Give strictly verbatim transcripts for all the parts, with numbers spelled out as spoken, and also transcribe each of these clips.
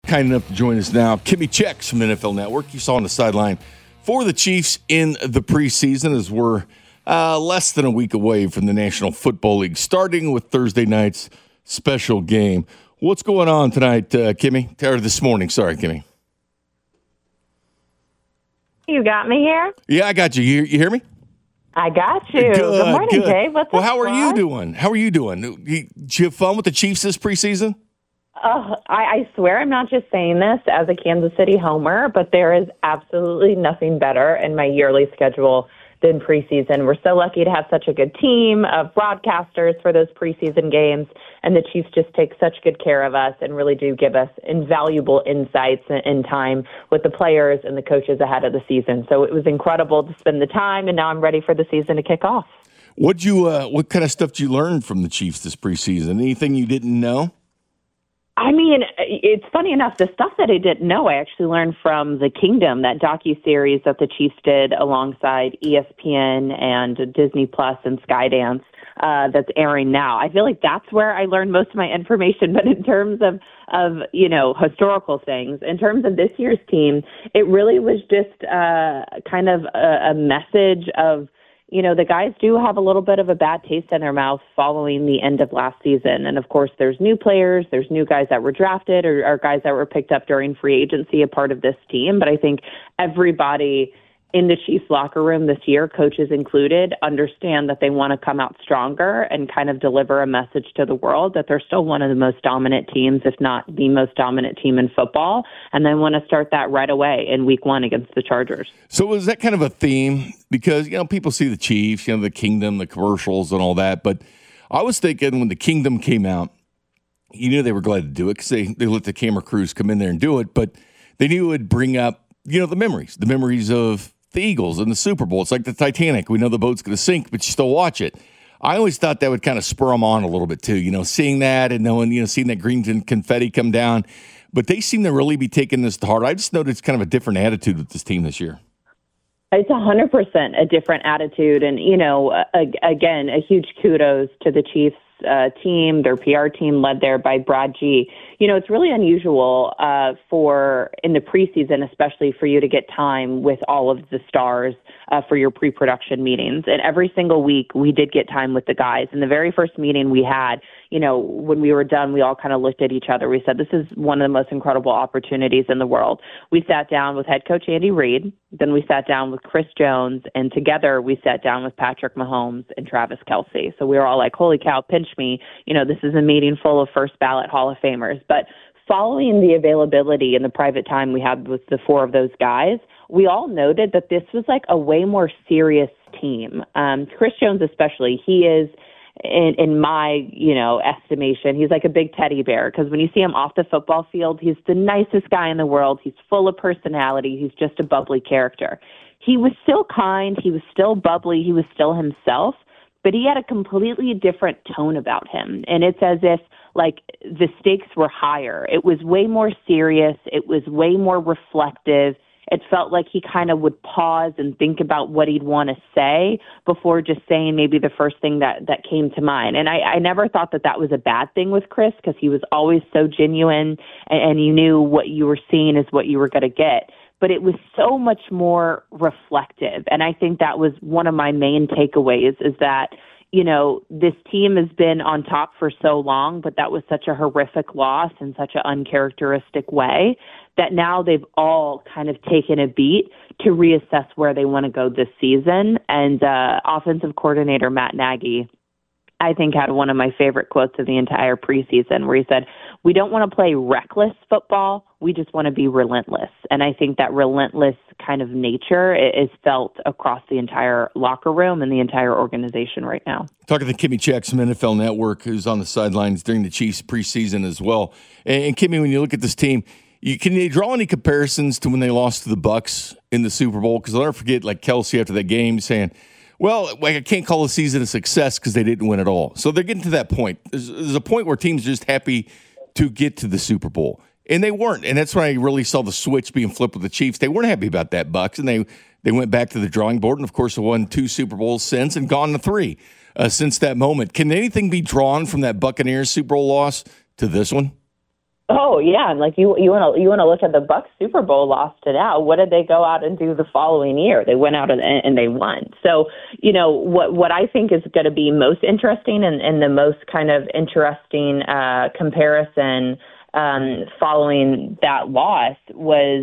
kind enough to join us now. Kimmy Checks from N F L Network. You saw on the sideline for the Chiefs in the preseason as we're uh, less than a week away from the National Football League, starting with Thursday night's special game. What's going on tonight, uh, Kimmy? Or this morning, sorry, Kimmy. You got me here? Yeah, I got you. You, you hear me? I got you. Good, good morning, good. Dave. What's well, up, how are Ross? you doing? How are you doing? You, did you have fun with the Chiefs this preseason? Uh, I, I swear I'm not just saying this as a Kansas City homer, but there is absolutely nothing better in my yearly schedule than preseason. We're so lucky to have such a good team of broadcasters for those preseason games, and the Chiefs just take such good care of us and really do give us invaluable insights in time with the players and the coaches ahead of the season. So it was incredible to spend the time, and now I'm ready for the season to kick off. What'd you, uh, what kind of stuff did you learn from the Chiefs this preseason? Anything you didn't know? I mean, it's funny enough, the stuff that I didn't know, I actually learned from The Kingdom, that docuseries that the Chiefs did alongside E S P N and Disney Plus and Skydance uh, that's airing now. I feel like that's where I learned most of my information. But in terms of, of you know, historical things, in terms of this year's team, it really was just uh, kind of a, a message of, you know, the guys do have a little bit of a bad taste in their mouth following the end of last season. And, of course, there's new players, there's new guys that were drafted or, or guys that were picked up during free agency, a part of this team. But I think everybody in the Chiefs locker room this year, coaches included, understand that they want to come out stronger and kind of deliver a message to the world that they're still one of the most dominant teams, if not the most dominant team in football. And they want to start that right away in week one against the Chargers. So was that kind of a theme? Because, you know, people see the Chiefs, you know, the Kingdom, the commercials and all that. But I was thinking when the Kingdom came out, you knew they were glad to do it because they, they let the camera crews come in there and do it. But they knew it would bring up, you know, the memories, the memories of the Eagles and the Super Bowl. It's like the Titanic. We know the boat's going to sink, but you still watch it. I always thought that would kind of spur them on a little bit too, you know, seeing that and knowing, you know, seeing that green confetti come down. But they seem to really be taking this to heart. I just noticed kind of a different attitude with this team this year. It's one hundred percent a different attitude. And, you know, a, again, a huge kudos to the Chiefs uh, team, their P R team led there by Brad G. You know, it's really unusual uh, for in the preseason, especially for you to get time with all of the stars uh, for your pre-production meetings. And every single week we did get time with the guys. And the very first meeting we had, you know, when we were done, we all kind of looked at each other. We said, this is one of the most incredible opportunities in the world. We sat down with head coach Andy Reid. Then we sat down with Chris Jones. And together we sat down with Patrick Mahomes and Travis Kelce. So we were all like, holy cow, pinch me. You know, this is a meeting full of first ballot Hall of Famers. But following the availability and the private time we had with the four of those guys, we all noted that this was like a way more serious team. Um, Chris Jones especially, he is, in, in my, you know, estimation, he's like a big teddy bear because when you see him off the football field, he's the nicest guy in the world. He's full of personality. He's just a bubbly character. He was still kind. He was still bubbly. He was still himself, but he had a completely different tone about him. And it's as if, like, the stakes were higher. It was way more serious. It was way more reflective. It felt like he kind of would pause and think about what he'd want to say before just saying maybe the first thing that, that came to mind. And I, I never thought that that was a bad thing with Chris because he was always so genuine and, and you knew what you were seeing is what you were going to get. But it was so much more reflective. And I think that was one of my main takeaways is that, you know, this team has been on top for so long, but that was such a horrific loss in such an uncharacteristic way that now they've all kind of taken a beat to reassess where they want to go this season. And uh, offensive coordinator Matt Nagy, I think, had one of my favorite quotes of the entire preseason where he said, we don't want to play reckless football. We just want to be relentless. And I think that relentless kind of nature is felt across the entire locker room and the entire organization right now. Talking to Kimmy Checks from N F L Network, who's on the sidelines during the Chiefs preseason as well. And, and Kimmy, when you look at this team, you, can you draw any comparisons to when they lost to the Bucs in the Super Bowl? Because I'll never forget, like, Kelce after that game saying, well, like, I can't call the season a success because they didn't win at all. So they're getting to that point. There's, there's a point where teams are just happy to get to the Super Bowl. And they weren't. And that's when I really saw the switch being flipped with the Chiefs. They weren't happy about that Bucs, and they, they went back to the drawing board and, of course, have won two Super Bowls since and gone to three uh, since that moment. Can anything be drawn from that Buccaneers Super Bowl loss to this one? Oh yeah, and like you, you want to you want to look at the Bucs Super Bowl loss to now. What did they go out and do the following year? They went out and, and they won. So you know what what I think is going to be most interesting and, and the most kind of interesting uh, comparison um, following that loss was.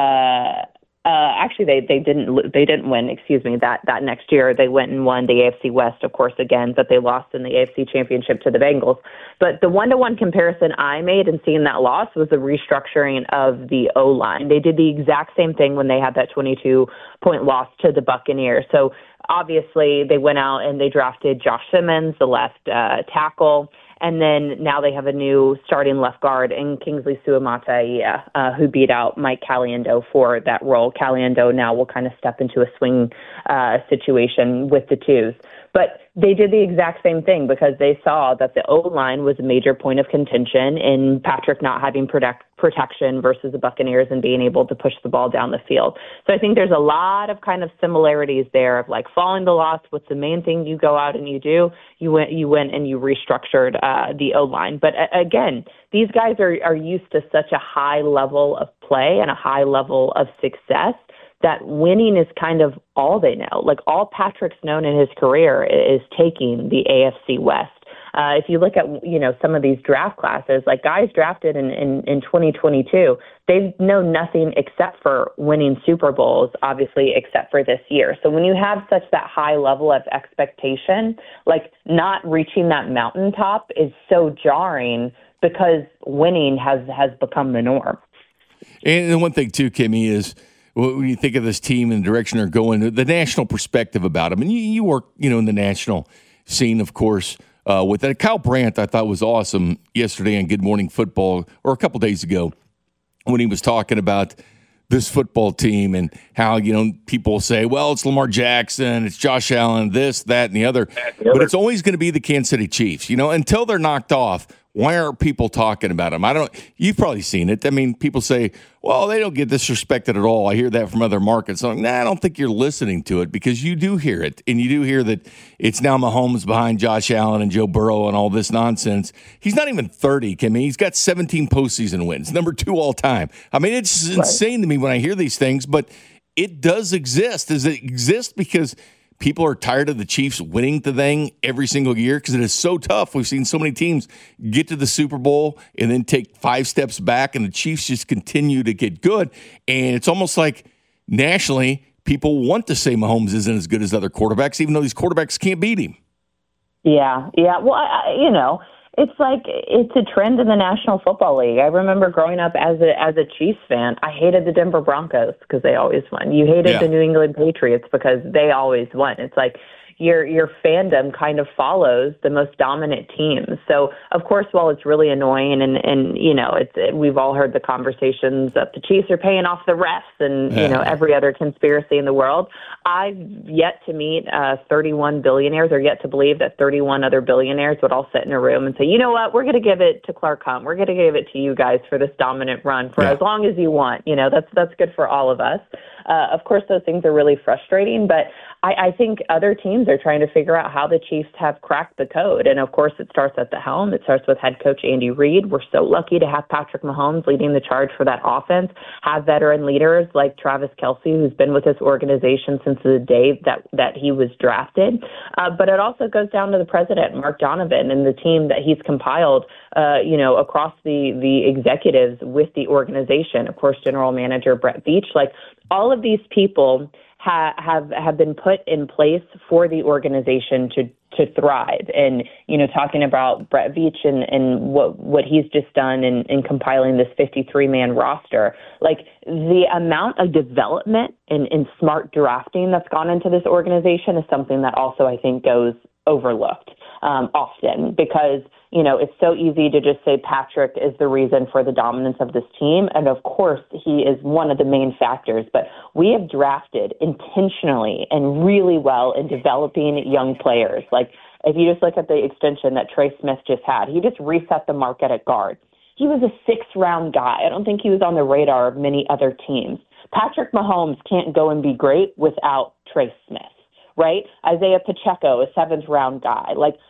Uh, Uh, actually, they, they didn't they didn't win. Excuse me. That that next year they went and won the A F C West, of course, again, but they lost in the A F C Championship to the Bengals. But the one to one comparison I made in seeing that loss was the restructuring of the O line. They did the exact same thing when they had that twenty-two point loss to the Buccaneers. So obviously they went out and they drafted Josh Simmons, the left uh, tackle. And then now they have a new starting left guard in Kingsley Suamataia, uh, who beat out Mike Caliendo for that role. Caliendo now will kind of step into a swing uh, situation with the twos. But they did the exact same thing because they saw that the O-line was a major point of contention in Patrick not having protect, protection versus the Buccaneers and being able to push the ball down the field. So I think there's a lot of kind of similarities there of like following the loss. What's the main thing you go out and you do? You went, you went and you restructured uh, the O-line. But uh, again, these guys are, are used to such a high level of play and a high level of success that winning is kind of all they know. Like all Patrick's known in his career is taking the A F C West. Uh, if you look at, you know, some of these draft classes, like guys drafted in, in, in twenty twenty-two, they know nothing except for winning Super Bowls, obviously, except for this year. So when you have such that high level of expectation, like not reaching that mountaintop is so jarring because winning has, has become the norm. And the one thing, too, Kimmy, is when you think of this team and the direction they're going, the national perspective about them. And you, you work, you know, in the national scene, of course, uh, with that. Kyle Brandt, I thought was awesome yesterday on Good Morning Football, or a couple days ago, when he was talking about this football team and how, you know, people say, well, it's Lamar Jackson, it's Josh Allen, this, that, and the other. But it's always going to be the Kansas City Chiefs, you know, until they're knocked off. Why aren't people talking about them? I don't. You've probably seen it. I mean, people say, well, they don't get disrespected at all. I hear that from other markets. I'm like, nah, I don't think you're listening to it because you do hear it. And you do hear that it's now Mahomes behind Josh Allen and Joe Burrow and all this nonsense. He's not even thirty, Kimmy. He's got seventeen postseason wins, number two all time. I mean, it's right. insane to me when I hear these things, but it does exist. Does it exist because people are tired of the Chiefs winning the thing every single year? Because it is so tough. We've seen so many teams get to the Super Bowl and then take five steps back, and the Chiefs just continue to get good. And it's almost like nationally, people want to say Mahomes isn't as good as other quarterbacks, even though these quarterbacks can't beat him. Yeah, yeah. Well, I, you know, it's like it's a trend in the National Football League. I remember growing up as a as a Chiefs fan, I hated the Denver Broncos because they always won. You hated yeah. the New England Patriots because they always won. It's like your your fandom kind of follows the most dominant teams. So, of course, while it's really annoying and, and you know, it's it, we've all heard the conversations that the Chiefs are paying off the refs and, yeah. you know, every other conspiracy in the world. I've yet to meet uh, thirty-one billionaires or yet to believe that thirty-one other billionaires would all sit in a room and say, you know what, we're going to give it to Clark Hunt. We're going to give it to you guys for this dominant run for yeah. as long as you want. You know, that's that's good for all of us. Uh, of course, those things are really frustrating, but I, I think other teams are trying to figure out how the Chiefs have cracked the code. And, of course, it starts at the helm. It starts with head coach Andy Reid. We're so lucky to have Patrick Mahomes leading the charge for that offense, have veteran leaders like Travis Kelce, who's been with this organization since the day that, that he was drafted. Uh, but it also goes down to the president, Mark Donovan, and the team that he's compiled, uh, you know, across the, the executives with the organization. Of course, general manager Brett Veach, like all of these people ha- have have been put in place for the organization to to thrive. And, you know, talking about Brett Veach and, and what what he's just done in, in compiling this fifty-three man roster, like the amount of development and, and smart drafting that's gone into this organization is something that also I think goes overlooked um, often because, you know, it's so easy to just say Patrick is the reason for the dominance of this team. And of course, he is one of the main factors. But we have drafted intentionally and really well in developing young players. Like if you just look at the extension that Trey Smith just had, he just reset the market at guard. He was a sixth round guy. I don't think he was on the radar of many other teams. Patrick Mahomes can't go and be great without Trey Smith. Right? Isaiah Pacheco, a seventh round guy. Like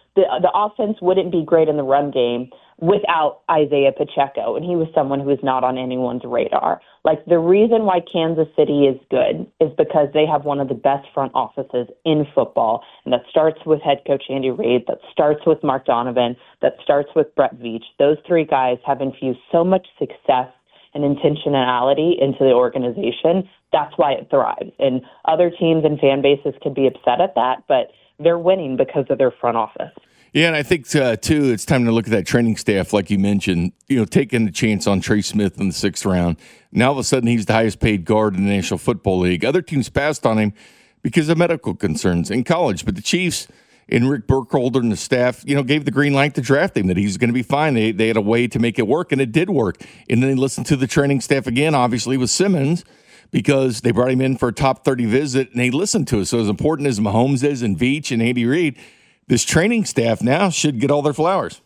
the the offense wouldn't be great in the run game without Isaiah Pacheco, and he was someone who was not on anyone's radar. Like, the reason why Kansas City is good is because they have one of the best front offices in football, and that starts with head coach Andy Reid, that starts with Mark Donovan, that starts with Brett Veach. Those three guys have infused so much success and intentionality into the organization. That's why it thrives. And other teams and fan bases can be upset at that, but they're winning because of their front office. Yeah, and I think, uh, too, it's time to look at that training staff, like you mentioned, you know, taking the chance on Trey Smith in the sixth round. Now, all of a sudden, he's the highest paid guard in the National Football League. Other teams passed on him because of medical concerns in college. But the Chiefs and Rick Burkholder and the staff, you know, gave the green light to draft him, that he's going to be fine. They, they had a way to make it work, and it did work. And then they listened to the training staff again, obviously, with Simmons, because they brought him in for a top thirty visit, and they listened to us. So as important as Mahomes is and Veach and Andy Reid, this training staff now should get all their flowers.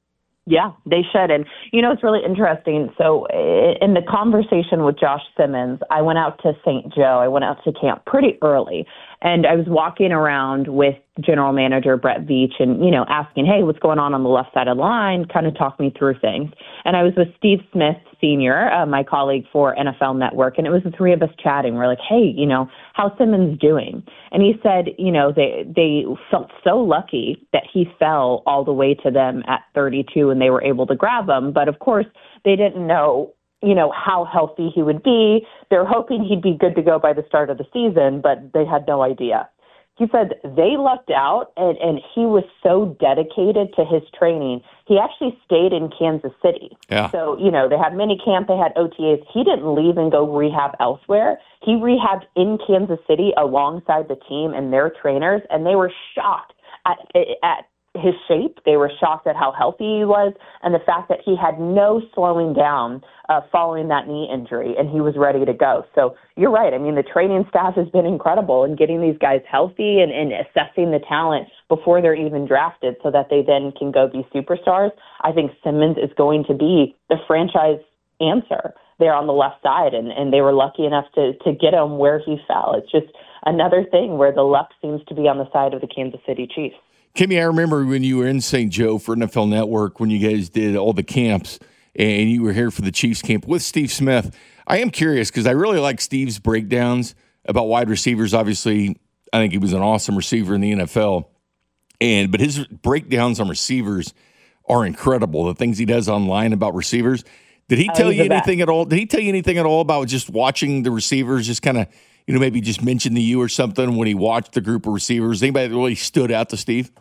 Yeah, they should. And, you know, it's really interesting. So in the conversation with Josh Simmons, I went out to Saint Joe. I went out to camp pretty early. And I was walking around with general manager Brett Veach and, you know, asking, hey, what's going on on the left side of the line? Kind of talk me through things. And I was with Steve Smith, Senior, uh, my colleague for N F L Network. And it was the three of us chatting. We're like, hey, you know, how's Simmons doing? And he said, you know, they, they felt so lucky that he fell all the way to them at thirty-two and they were able to grab him. But of course, they didn't know, you know, how healthy he would be. They're hoping he'd be good to go by the start of the season, but they had no idea. He said they lucked out, and, and he was so dedicated to his training. He actually stayed in Kansas City. Yeah. So, you know, they had mini camp, they had O T As. He didn't leave and go rehab elsewhere. He rehabbed in Kansas City alongside the team and their trainers, and they were shocked at, at his shape. They were shocked at how healthy he was and the fact that he had no slowing down uh, following that knee injury, and he was ready to go. So you're right. I mean, the training staff has been incredible in getting these guys healthy and, and assessing the talent before they're even drafted so that they then can go be superstars. I think Simmons is going to be the franchise answer there on the left side, and, and they were lucky enough to, to get him where he fell. It's just another thing where the luck seems to be on the side of the Kansas City Chiefs. Kimmy, I remember when you were in Saint Joe for N F L Network, when you guys did all the camps, and you were here for the Chiefs camp with Steve Smith. I am curious because I really like Steve's breakdowns about wide receivers. Obviously, I think he was an awesome receiver in the N F L, and but his breakdowns on receivers are incredible. The things he does online about receivers. Did he tell oh, you anything best. at all? Did he tell you anything at all about just watching the receivers? Just kind of, you know, maybe just mention to you or something when he watched the group of receivers. Anybody that really stood out to Steve?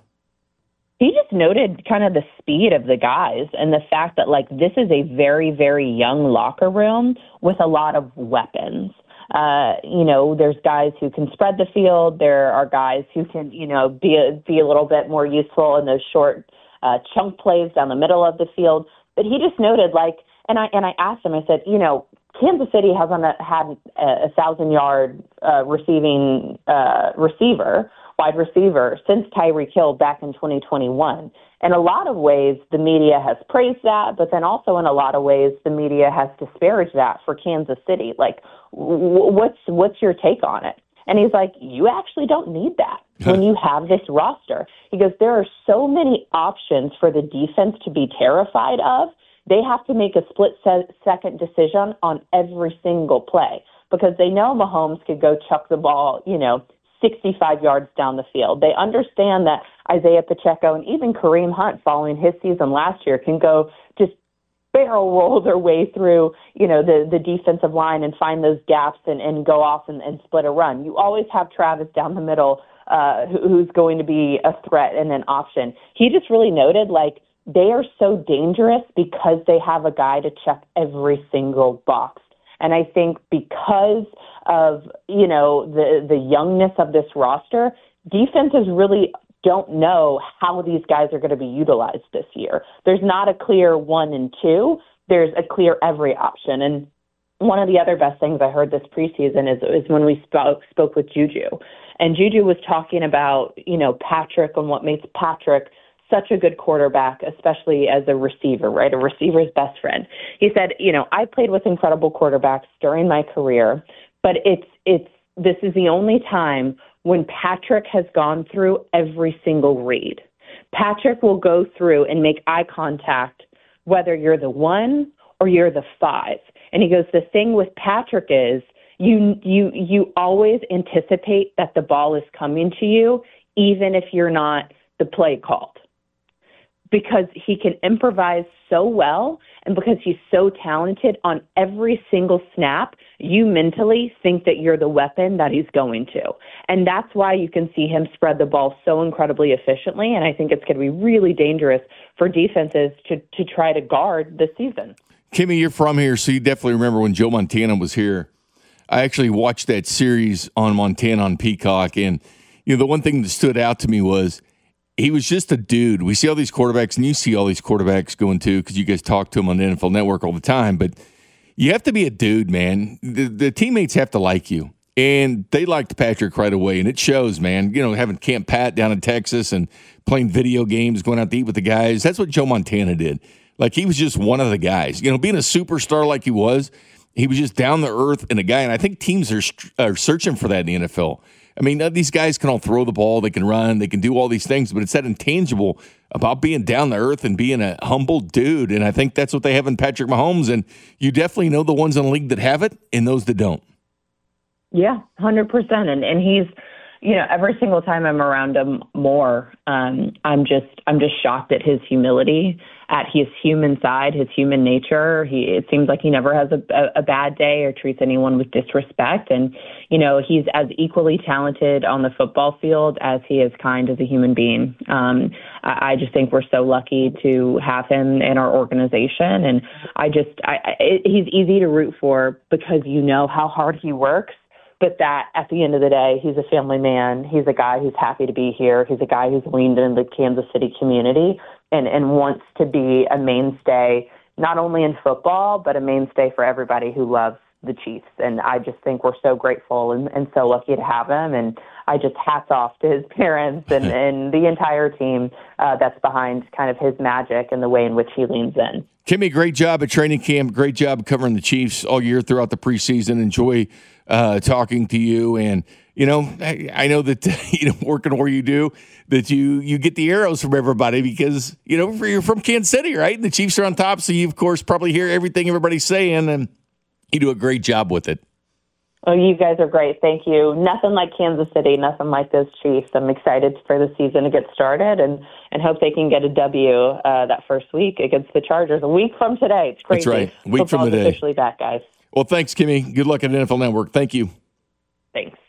He just noted kind of the speed of the guys and the fact that, like, this is a very, very young locker room with a lot of weapons. Uh, you know, there's guys who can spread the field. There are guys who can, you know, be a, be a little bit more useful in those short uh, chunk plays down the middle of the field. But he just noted, like, and I and I asked him, I said, you know, Kansas City hasn't had a, a thousand-yard uh, receiving uh, receiver, wide receiver, since Tyreek Hill back in twenty twenty-one. In a lot of ways, the media has praised that, but then also in a lot of ways, the media has disparaged that for Kansas City. Like, w- what's what's your take on it? And he's like, you actually don't need that when you have this roster. He goes, there are so many options for the defense to be terrified of. They have to make a split-second decision on every single play because they know Mahomes could go chuck the ball, you know, sixty-five yards down the field. They understand that Isaiah Pacheco and even Kareem Hunt, following his season last year, can go just barrel roll their way through, you know, the, the defensive line and find those gaps and, and go off and, and split a run. You always have Travis down the middle uh, who, who's going to be a threat and an option. He just really noted, like, they are so dangerous because they have a guy to check every single box. And I think because of, you know, the, the youngness of this roster, defenses really don't know how these guys are going to be utilized this year. There's not a clear one and two. There's a clear every option. And one of the other best things I heard this preseason is, is when we spoke, spoke with Juju. And Juju was talking about, you know, Patrick and what makes Patrick such a good quarterback, especially as a receiver, right? A receiver's best friend. He said, you know, I played with incredible quarterbacks during my career, but it's, it's, this is the only time when Patrick has gone through every single read. Patrick will go through and make eye contact whether you're the one or you're the five. And he goes, the thing with Patrick is you you you always anticipate that the ball is coming to you, even if you're not the play called, because he can improvise so well, and because he's so talented on every single snap, you mentally think that you're the weapon that he's going to. And that's why you can see him spread the ball so incredibly efficiently, and I think it's going to be really dangerous for defenses to, to try to guard this season. Kimmy, you're from here, so you definitely remember when Joe Montana was here. I actually watched that series on Montana on Peacock, and you know the one thing that stood out to me was he was just a dude. We see all these quarterbacks, and you see all these quarterbacks going too, because you guys talk to them on the N F L Network all the time. But you have to be a dude, man. The, the teammates have to like you, and they liked Patrick right away, and it shows, man. You know, having Camp Pat down in Texas and playing video games, going out to eat with the guys. That's what Joe Montana did. Like, he was just one of the guys. You know, being a superstar like he was, he was just down to earth and a guy. And I think teams are are searching for that in the N F L. I mean, these guys can all throw the ball, they can run, they can do all these things, but it's that intangible about being down to earth and being a humble dude. And I think that's what they have in Patrick Mahomes. And you definitely know the ones in the league that have it and those that don't. Yeah, one hundred percent. And and he's, you know, every single time I'm around him more, um, I'm just I'm just shocked at his humility, at his human side, his human nature. He it seems like he never has a, a, a bad day or treats anyone with disrespect. And, you know, he's as equally talented on the football field as he is kind as a human being. Um, I, I just think we're so lucky to have him in our organization. And I just I, I, he's easy to root for because you know how hard he works. But that at the end of the day, he's a family man. He's a guy who's happy to be here. He's a guy who's leaned into the Kansas City community and, and wants to be a mainstay, not only in football, but a mainstay for everybody who loves the Chiefs. And I just think we're so grateful and, and so lucky to have him. And I just hats off to his parents and, and the entire team uh, that's behind kind of his magic and the way in which he leans in. Kimmy, great job at training camp. Great job covering the Chiefs all year throughout the preseason. Enjoy uh, talking to you. And, you know, I, I know that, you know, working where you do, that you you get the arrows from everybody because, you know, you're from Kansas City, right? And the Chiefs are on top. So you, of course, probably hear everything everybody's saying. And you do a great job with it. Oh, you guys are great. Thank you. Nothing like Kansas City, nothing like those Chiefs. I'm excited for the season to get started and, and hope they can get a W uh, that first week against the Chargers. A week from today. It's crazy. That's right. A week Football's from today. Officially back, guys. Well, thanks, Kimmy. Good luck at N F L Network. Thank you. Thanks.